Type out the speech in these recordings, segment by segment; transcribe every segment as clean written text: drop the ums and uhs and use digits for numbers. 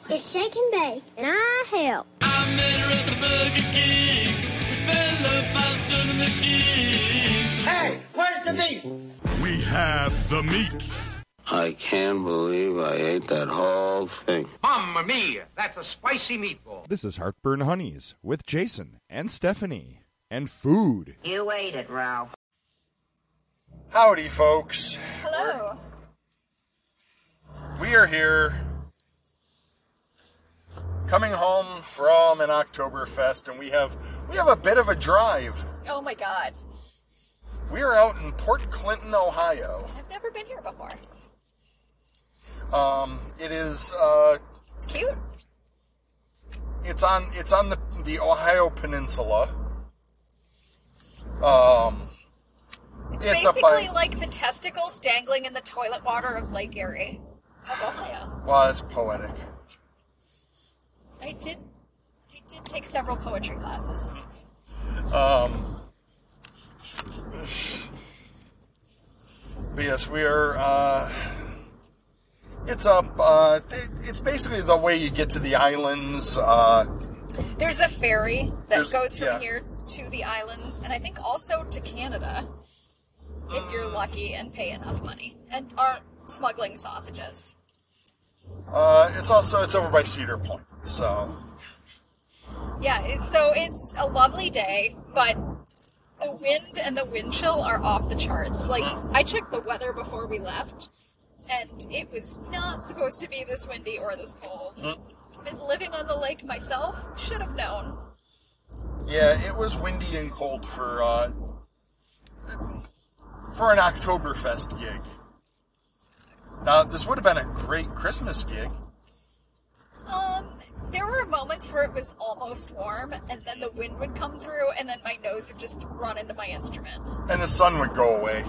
It's Shake and Bake, and I help. I met her at the Burger King. We fell about to the machine. Hey, where's the meat? We have the meat. I can't believe I ate that whole thing. Mamma mia, that's a spicy meatball. This is Heartburn Honeys with Jason and Stephanie and food. You ate it, Ralph. Howdy, folks. Hello. We are here coming home from an Oktoberfest, and we have a bit of a drive. Oh my God. We are out in Port Clinton, Ohio. I've never been here before. It is, It's cute. It's on the Ohio Peninsula. It's up basically by, like the testicles dangling in the toilet water of Lake Erie of Ohio. Well, it's poetic. I did take several poetry classes. But yes, we are, it's up, it's basically the way you get to the islands. There's a ferry that goes from yeah. here to the islands, and I think also to Canada, if you're lucky and pay enough money, and aren't smuggling sausages. It's over by Cedar Point, so. Yeah, so it's a lovely day, but the wind and the wind chill are off the charts. Like, I checked the weather before we left, and it was not supposed to be this windy or this cold. Been living on the lake myself, should have known. Yeah, it was windy and cold for an Oktoberfest gig. Now, this would have been a great Christmas gig. There were moments where it was almost warm, and then the wind would come through, and then my nose would just run into my instrument. And the sun would go away.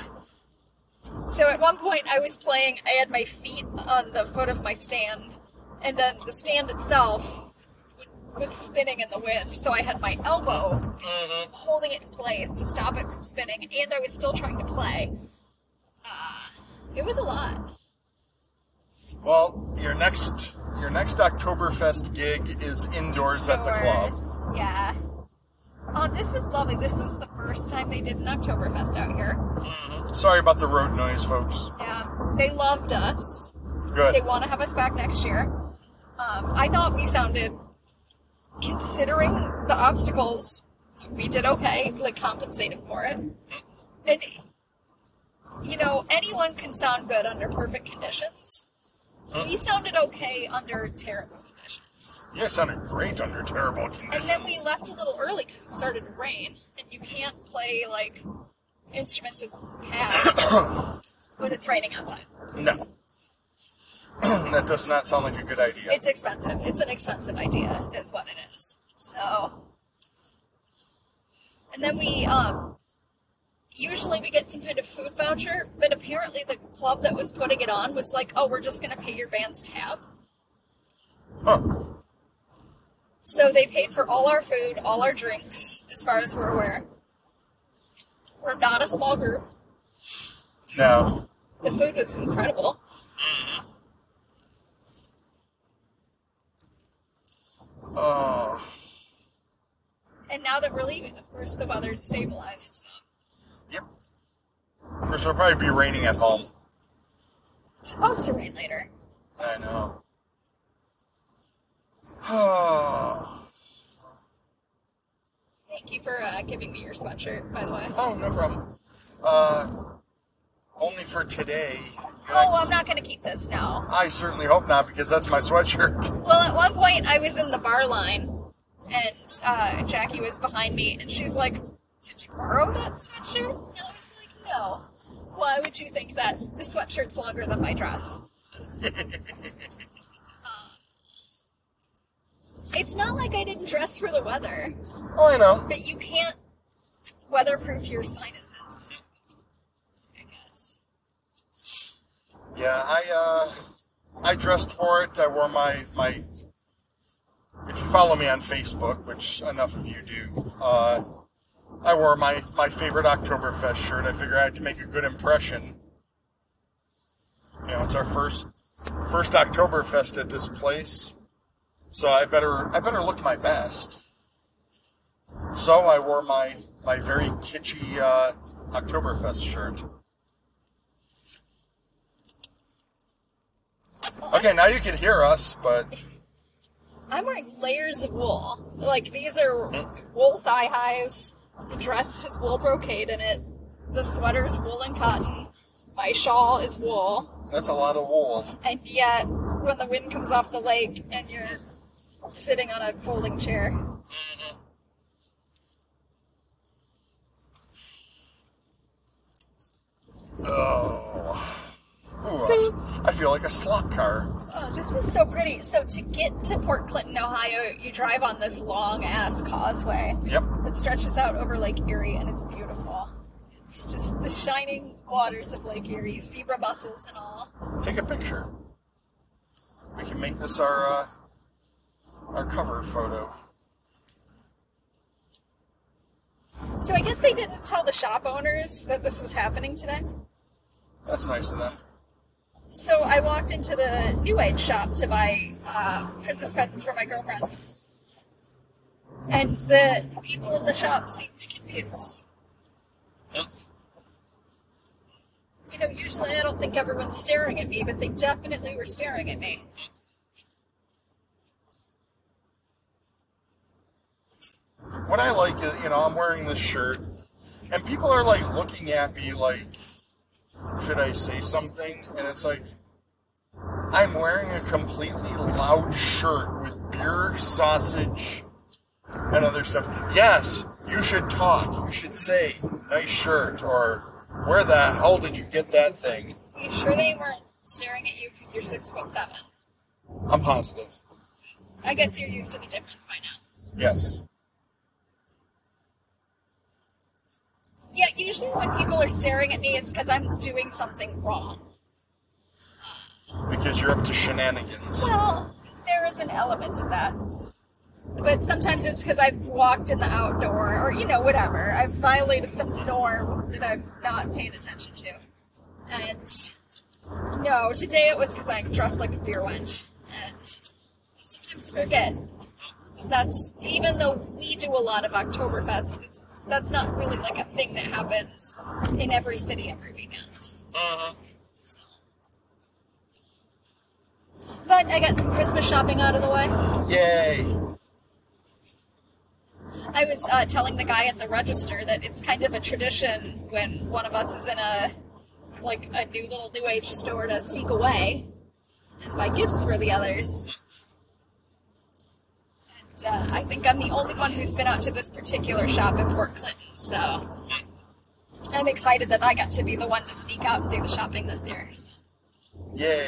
So at one point I was playing, I had my feet on the foot of my stand, and then the stand itself was spinning in the wind, so I had my elbow holding it in place to stop it from spinning, and I was still trying to play. It was a lot. Well, your next Oktoberfest gig is indoors at the club. Yeah. This was lovely. This was the first time they did an Oktoberfest out here. Sorry about the road noise, folks. Yeah. They loved us. Good. They want to have us back next year. I thought we sounded, considering the obstacles, we did okay, like compensating for it. And, you know, anyone can sound good under perfect conditions. We sounded okay under terrible conditions. Yeah, it sounded great under terrible conditions. And then we left a little early because it started to rain, and you can't play, like, instruments with pads when it's raining outside. No. That does not sound like a good idea. It's expensive. It's an expensive idea, is what it is. So, and then we, usually we get some kind of food voucher, but apparently the club that was putting it on was like, oh, we're just going to pay your band's tab. Huh. So they paid for all our food, all our drinks, as far as we're aware. We're not a small group. No. The food was incredible. Oh. And now that we're leaving, of course, the weather's stabilized some. Yep. Of course, it'll probably be raining at home. It's supposed to rain later. I know. Oh. Thank you for giving me your sweatshirt, by the way. Oh, no problem. Only for today. Oh, I'm not going to keep this now. I certainly hope not, because that's my sweatshirt. Well, at one point, I was in the bar line, and Jackie was behind me, and she's like, did you borrow that sweatshirt? And I was like, no. Why would you think that? The sweatshirt's longer than my dress. It's not like I didn't dress for the weather. Oh, I know. But you can't weatherproof your sinuses, I guess. Yeah, I dressed for it. I wore my if you follow me on Facebook, which enough of you do, I wore my favorite Oktoberfest shirt. I figured I had to make a good impression. You know, it's our first first Oktoberfest at this place, so I better look my best. So I wore my very kitschy Oktoberfest shirt. Okay, now you can hear us, but I'm wearing layers of wool. Like, these are wool thigh highs. The dress has wool brocade in it. The sweater's wool and cotton. My shawl is wool. that's a lot of wool. And yet, when the wind comes off the lake and you're sitting on a folding chair. Oh. Ooh, So- I feel like a slot car. Oh, this is so pretty. So to get to Port Clinton, Ohio, you drive on this long-ass causeway Yep. that stretches out over Lake Erie, and it's beautiful. It's just the shining waters of Lake Erie, zebra mussels and all. Take a picture. We can make this our cover photo. So I guess they didn't tell the shop owners that this was happening today. That's nice of them. So I walked into the New Age shop to buy Christmas presents for my girlfriends. And the people in the shop seemed confused. You know, usually I don't think everyone's staring at me, but they definitely were staring at me. What I like is, I'm wearing this shirt, and people are like looking at me like, should I say something? And it's like, I'm wearing a completely loud shirt with beer, sausage, and other stuff. Yes, you should talk. You should say, nice shirt, or where the hell did you get that thing? Are you sure they weren't staring at you because you're 6'7"? I'm positive. I guess you're used to the difference by now. Yes. Yeah, usually when people are staring at me, it's because I'm doing something wrong. Because you're up to shenanigans. Well, there is an element of that. But sometimes it's because I've walked in the outdoor, or, whatever. I've violated some norm that I'm not paying attention to. And, no, today it was because I'm dressed like a beer wench. And I sometimes forget. That's, even though we do a lot of Oktoberfest, that's not really like a thing that happens in every city every weekend. So. But I got some Christmas shopping out of the way. Yay! I was telling the guy at the register that it's kind of a tradition when one of us is in a new little New Age store to sneak away and buy gifts for the others. And I think I'm the only one who's been out to this particular shop in Port Clinton, so I'm excited that I got to be the one to sneak out and do the shopping this year. So. Yay!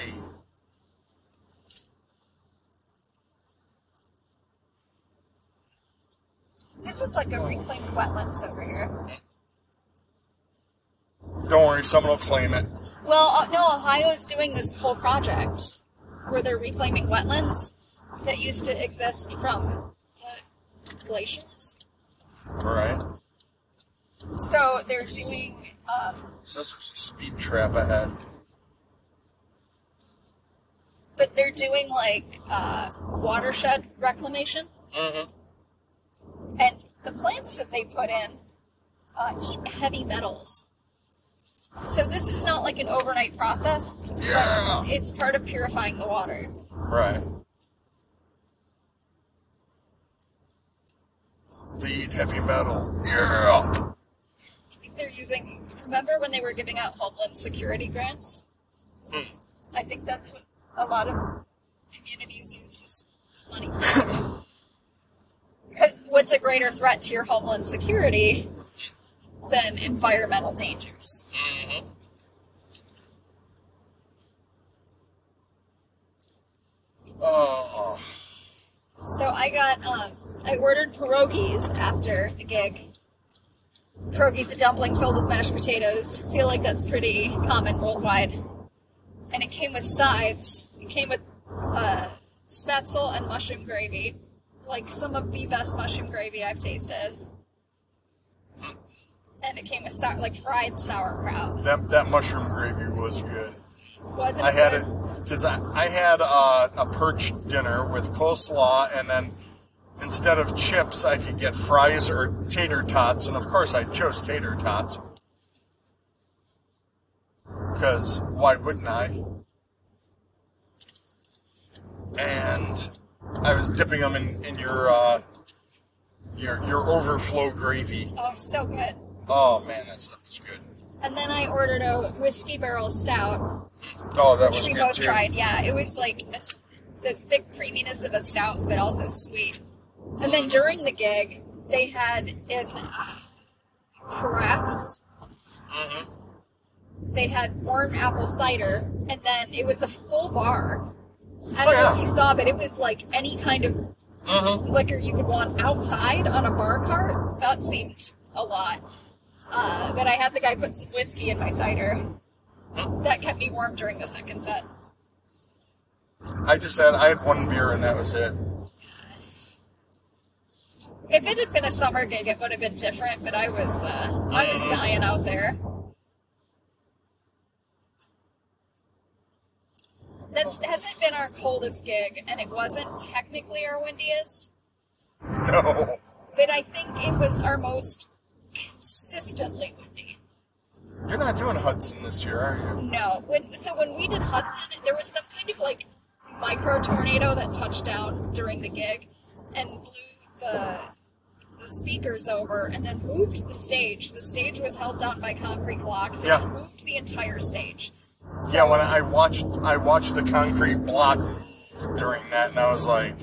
This is like a reclaimed wetlands over here. Don't worry, someone will claim it. Well, no, Ohio's doing this whole project where they're reclaiming wetlands that used to exist from the glaciers. Alright. So they're doing, So this was a speed trap ahead. but they're doing watershed reclamation. And the plants that they put in eat heavy metals. So this is not like an overnight process, Yeah! but it's part of purifying the water. Right. They eat heavy metal. Yeah! I think they're using, remember when they were giving out Homeland Security grants? I think that's what a lot of communities use this money for. Because what's a greater threat to your Homeland Security than environmental dangers? Oh. So I ordered pierogies after the gig. Pierogies, a dumpling filled with mashed potatoes. Feel like that's pretty common worldwide. And it came with sides. It came with spatzel and mushroom gravy. Like some of the best mushroom gravy I've tasted. And it came with fried sauerkraut. That mushroom gravy was good. Wasn't I had good? it because I had a perch dinner with coleslaw, and then instead of chips, I could get fries or tater tots, and of course I chose tater tots. Because why wouldn't I? And I was dipping them in your overflow gravy. Oh, so good. Oh man, that stuff is good. And then I ordered a whiskey barrel stout, Oh, that which was we good both too. tried. Yeah, it was like the thick creaminess of a stout, but also sweet. And then during the gig, they had in carafes. They had warm apple cider, and then it was a full bar. I don't know if you saw, but it was like any kind of liquor you could want outside on a bar cart. That seemed a lot. But I had the guy put some whiskey in my cider. That kept me warm during the second set. I had one beer and that was it. If it had been a summer gig, it would have been different, but I was dying out there. That hasn't been our coldest gig, and it wasn't technically our windiest, No. but I think it was our most consistently windy. You're not doing Hudson this year, are you? No. When we did Hudson, there was some kind of like micro tornado that touched down during the gig and blew the speakers over and then moved the stage. The stage was held down by concrete blocks and Yeah. it moved the entire stage. So, Yeah, when I watched the concrete block move during that, and I was like,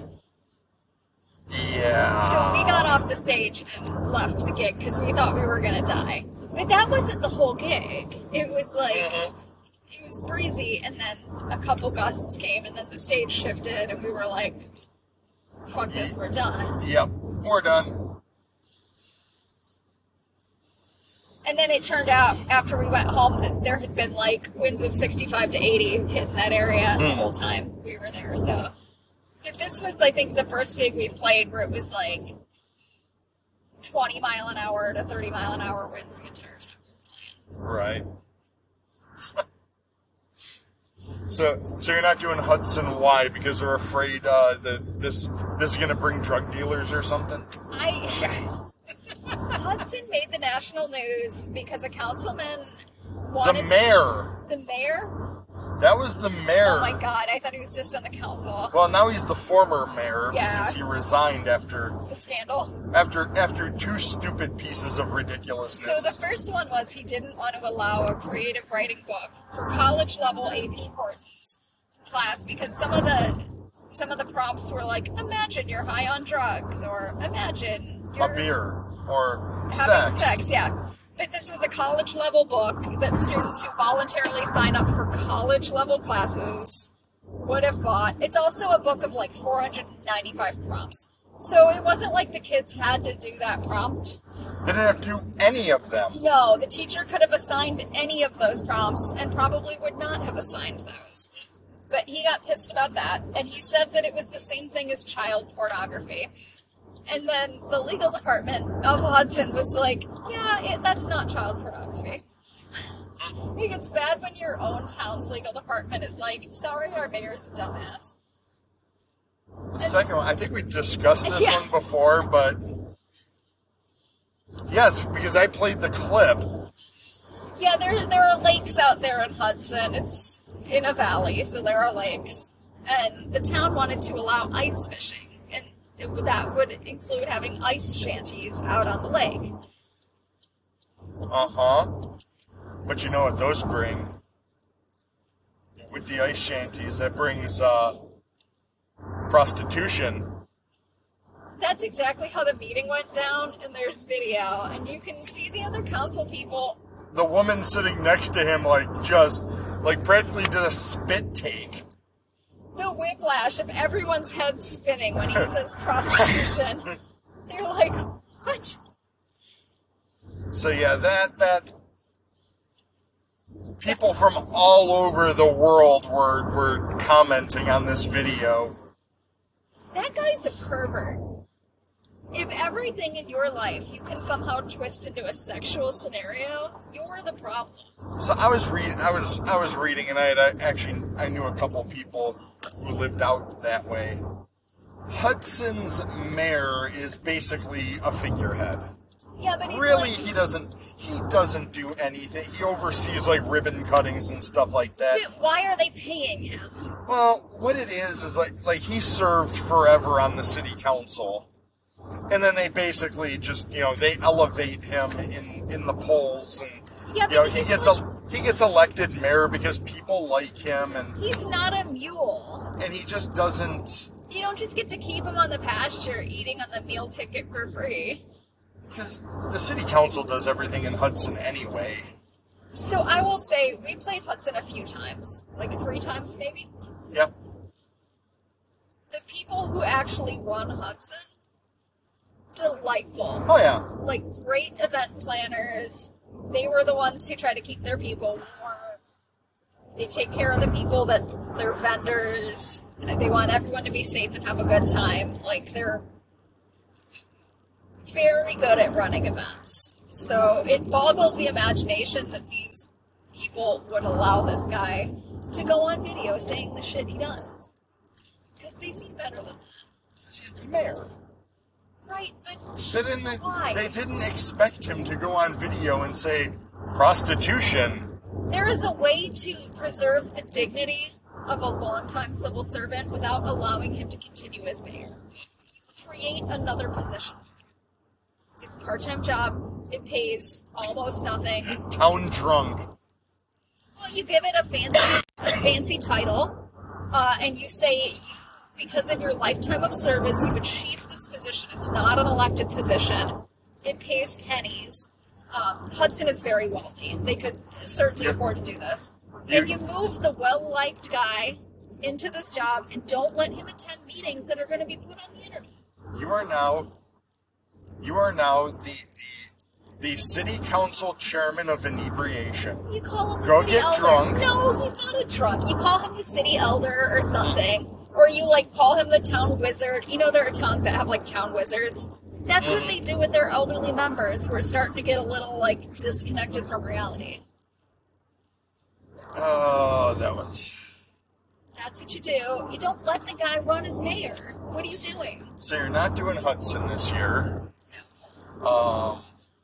yeah. So we got off the stage and left the gig because we thought we were going to die. But that wasn't the whole gig. It was like, it was breezy, and then a couple gusts came, and then the stage shifted, and we were like, fuck this, we're done. Yep, we're done. And then it turned out, after we went home, that there had been like winds of 65 to 80 hitting that area the whole time we were there. So this was, I think, the first gig we've played where it was like 20 mile an hour to 30 mile an hour winds the entire time we were playing. Right. So you're not doing Hudson? Why? Because they're afraid that this is going to bring drug dealers or something? Hudson made the national news because a councilman wanted The mayor. The mayor? That was the mayor. Oh my god, I thought he was just on the council. Well, now he's the former mayor Yeah. because he resigned after The scandal. two stupid pieces of So ridiculousness. the first one was he didn't want to allow a creative writing book for college level AP courses in class because some of the prompts were like, imagine you're high on drugs, or imagine you're A beer or having sex. sex, yeah. But this was a college level book that students who voluntarily sign up for college level classes would have bought. It's also a book of like 495 prompts. So it wasn't like the kids had to do that prompt. They didn't have to do any of them. No, the teacher could have assigned any of those prompts and probably would not have assigned those. But he got pissed about that, and he said that it was the same thing as child pornography. And then the legal department of Hudson was like, yeah, that's not child pornography. Like, it's bad when your own town's legal department is like, sorry, our mayor's a dumbass. The second one, I think we discussed this Yeah. one before, but yes, because I played the clip. Yeah, there are lakes out there in Hudson. It's in a valley, so there are lakes. And the town wanted to allow ice fishing, and that would include having ice shanties out on the lake. But you know what those bring? With the ice shanties, that brings prostitution. That's exactly how the meeting went down, and there's video, and you can see the other council people. The woman sitting next to him, practically did a spit take. The whiplash of everyone's head spinning when he says prostitution. They're like, what? So yeah, that people from all over the world were commenting on this video. That guy's a pervert. If everything in your life you can somehow twist into a sexual scenario, you're the problem. So I was reading, and I knew a couple people who lived out that way. Hudson's mayor is basically a figurehead. Yeah, but he's really, like, he doesn't do anything. He oversees like ribbon cuttings and stuff like that. But why are they paying him? Well, what it is like he served forever on the city council, and then they basically just they elevate him in the polls, and he gets elected mayor because people like him, and he's not a mule, and he just doesn't. You don't just get to keep him on the pasture eating on the meal ticket for free. Because the city council does everything in Hudson anyway. So I will say, we played Hudson a few times. Like 3 times, maybe? Yeah. The people who actually run Hudson, delightful. Oh, yeah. Like, great event planners. They were the ones who try to keep their people warm. They take care of the people that they're vendors. They want everyone to be safe and have a good time. Like, they're very good at running events. So it boggles the imagination that these people would allow this guy to go on video saying the shit he does. Because they seem better than that. Because he's the mayor. Right, but why? They didn't expect him to go on video and say, prostitution. There is a way to preserve the dignity of a longtime civil servant without allowing him to continue as mayor. Create another position. It's a part-time job. It pays almost nothing. Town drunk. Well, you give it a fancy title, and you say, because in your lifetime of service, you've achieved this position. It's not an elected position. It pays pennies. Hudson is very wealthy. They could certainly afford to do this. And you move the well-liked guy into this job and don't let him attend meetings that are going to be put on the internet. You are now the city council chairman of inebriation. You call him the Go city get elder. drunk. No, he's not a drunk. You call him the city elder or something. Or you, call him the town wizard. You know there are towns that have, town wizards. That's what they do with their elderly members. We're starting to get a little, disconnected from reality. Oh, that was... That's what you do. You don't let the guy run as mayor. What are you doing? So you're not doing Hudson this year. No.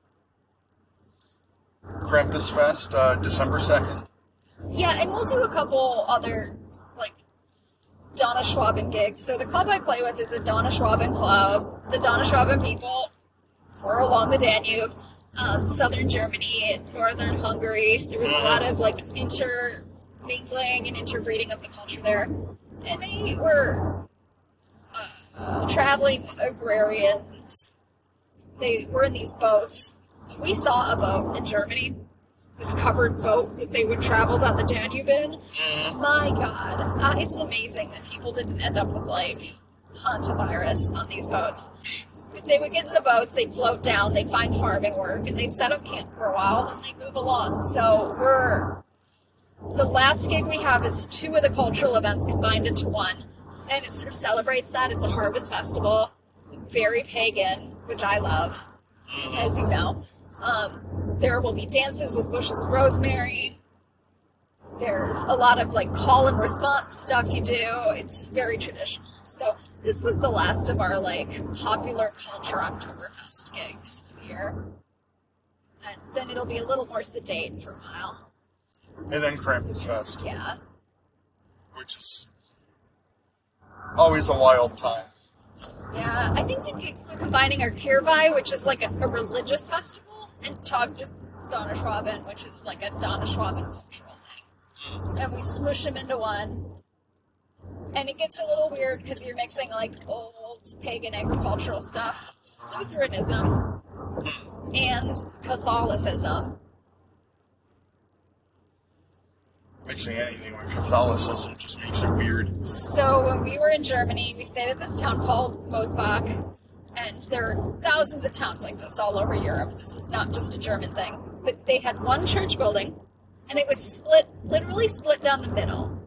Krampus Fest, December 2nd. Yeah, and we'll do a couple other, Donna Schwaben gigs. So the club I play with is a Donna Schwaben club. The Donna Schwaben people were along the Danube, southern Germany, northern Hungary. There was a lot of, intermingling and interbreeding of the culture there. And they were traveling agrarians. They were in these boats. We saw a boat in Germany, this covered boat that they would travel down the Danube in. My God, it's amazing that people didn't end up with, hantavirus on these boats. They would get in the boats, they'd float down, they'd find farming work, and they'd set up camp for a while, and they'd move along. So the last gig we have is 2 of the cultural events combined into one, and it sort of celebrates that. It's a harvest festival, very pagan, which I love, as you know. There will be dances with bushes of rosemary. There's a lot of call and response stuff you do. It's very traditional. So this was the last of our popular culture Oktoberfest gigs for the year. And then it'll be a little more sedate for a while. And then Krampus Fest. Yeah. Which is always a wild time. Yeah, I think the gigs we're combining are Kirby, which is a religious festival, and Donna Schwaben, which is a Donna Schwaben cultural thing. And we smush them into one. And it gets a little weird because you're mixing old pagan agricultural stuff, Lutheranism, and Catholicism. Mixing anything with Catholicism just makes it weird. So when we were in Germany, we stayed at this town called Mosbach, and there are thousands of towns like this all over Europe. This is not just a German thing. But they had one church building, and it was literally split down the middle.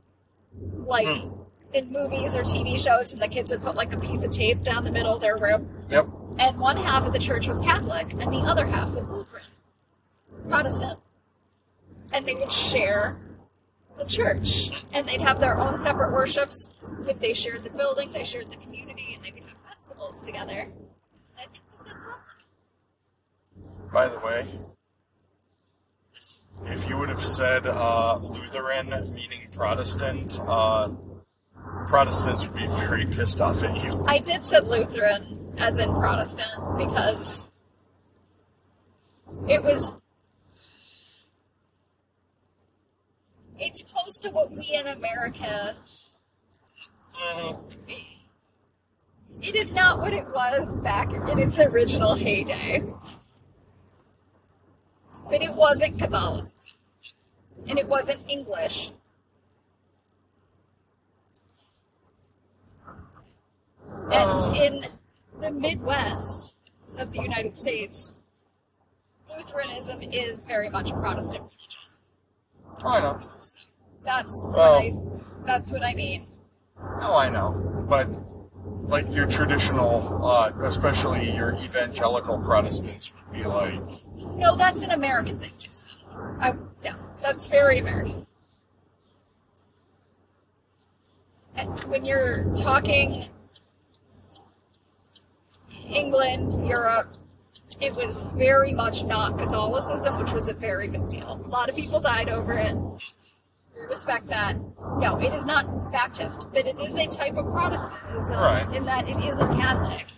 In movies or TV shows when the kids would put a piece of tape down the middle of their room. Yep. And one half of the church was Catholic, and the other half was Lutheran, Protestant. And they would share the church, and they'd have their own separate worships, but they shared the building, they shared the community, and they would have festivals together. I think that's lovely. By the way, if you would have said Lutheran meaning Protestant, Protestants would be very pissed off at you. I did say Lutheran, as in Protestant, because it's close to what we in America... It is not what it was back in its original heyday. But it wasn't Catholicism. And it wasn't English. And in the Midwest of the United States, Lutheranism is very much a Protestant religion. I know. So that's what I mean. No, I know. But, like, your traditional, especially your evangelical Protestants would be like... No, that's an American thing, Jason. Yeah, that's very American. And when you're talking England, Europe, it was very much not Catholicism, which was a very big deal. A lot of people died over it. We respect that. No, it is not Baptist, but it is a type of Protestantism, right, in that it is a Catholic.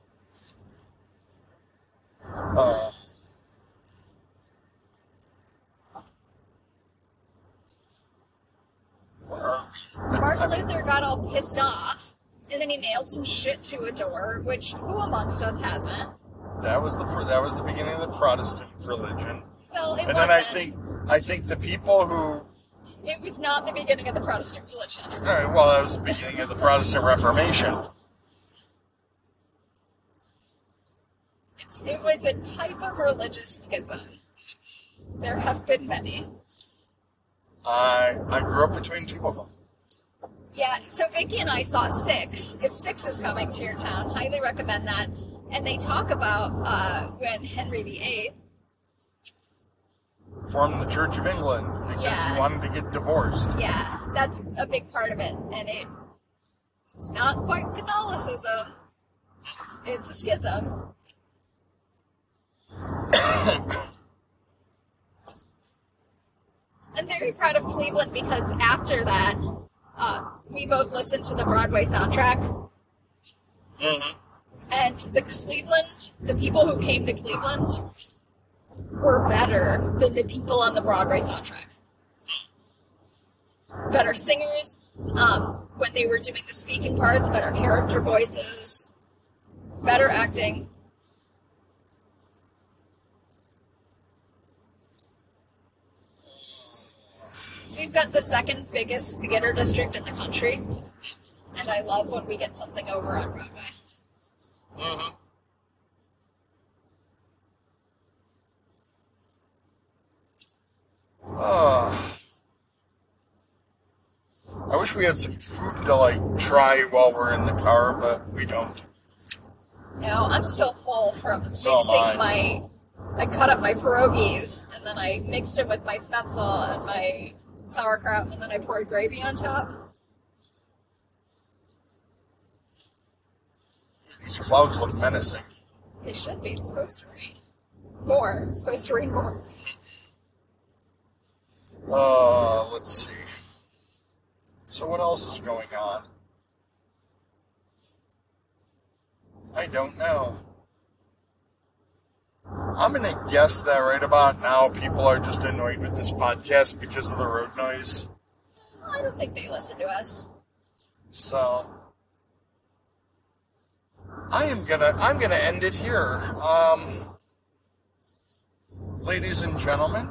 Martin Luther got all pissed off, and then he nailed some shit to a door, which who amongst us hasn't? That was the beginning of the Protestant religion. Well, it and wasn't. then I think the people who... It was not the beginning of the Protestant religion. All right, well, that was the beginning of the Protestant Reformation. It was a type of religious schism. There have been many. I grew up between two of them. Yeah, so Vicky and I saw Six. If Six is coming to your town, highly recommend that. And they talk about when Henry VIII formed the Church of England because he wanted to get divorced. Yeah, that's a big part of it. And it's not quite Catholicism. It's a schism. I'm very proud of Cleveland because after that, we both listened to the Broadway soundtrack. Mm-hmm. And the people who came to Cleveland were better than the people on the Broadway soundtrack. Better singers, when they were doing the speaking parts, better character voices, better acting. We've got the second biggest theater district in the country, and I love when we get something over on Broadway. Mm-hmm. I wish we had some food to, try while we're in the car, but we don't. No, I'm still full from So am I cut up my pierogies, and then I mixed them with my spätzle and my sauerkraut, and then I poured gravy on top. These clouds look menacing. They should be. It's supposed to rain. More. It's supposed to rain more. Let's see. So what else is going on? I don't know. I'm going to guess that right about now people are just annoyed with this podcast because of the road noise. I don't think they listen to us. So I'm gonna end it here. Ladies and gentlemen,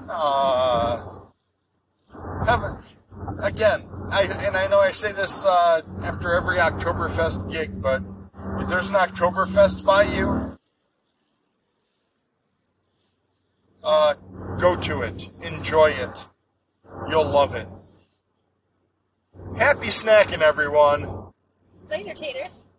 I know I say this after every Oktoberfest gig, but if there's an Oktoberfest by you, go to it. Enjoy it. You'll love it. Happy snacking, everyone. Later, taters.